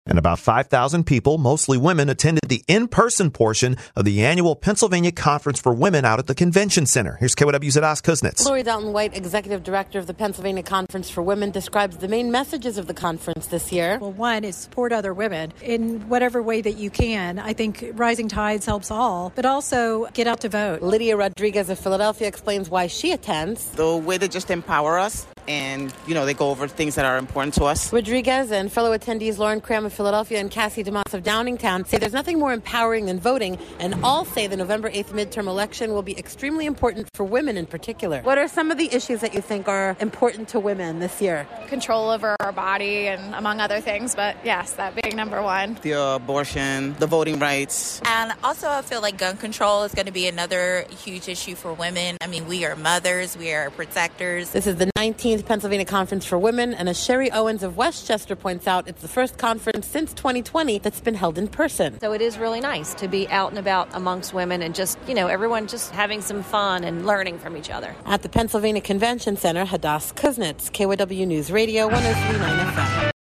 And about 5,000 people, mostly women, attended the in-person portion of the annual Pennsylvania Conference for Women out at the Convention Center. Here's KYW's Adas Kuznets. Lori Dalton-White, Executive Director of the Pennsylvania Conference for Women, describes the main messages of the conference this year. Well, one is support other women in whatever way that you can. I think rising tides helps all, but also get out to vote. Lydia Rodriguez of Philadelphia explains why she attends. The way they just empower us. And, they go over things that are important to us. Rodriguez and fellow attendees Lauren Cram of Philadelphia and Cassie DeMoss of Downingtown say there's nothing more empowering than voting, and all say the November 8th midterm election will be extremely important for women in particular. What are some of the issues that you think are important to women this year? Control over our body and among other things, but yes, that being number one. The abortion, the voting rights. And also I feel like gun control is going to be another huge issue for women. I mean, we are mothers, we are protectors. This is the 19th Pennsylvania Conference for Women, and as Sherry Owens of Westchester points out, it's the first conference since 2020 that's been held in person. So it is really nice to be out and about amongst women and just, everyone just having some fun and learning from each other. At the Pennsylvania Convention Center, Adas Kuznets, KYW News Radio 103.9 FM.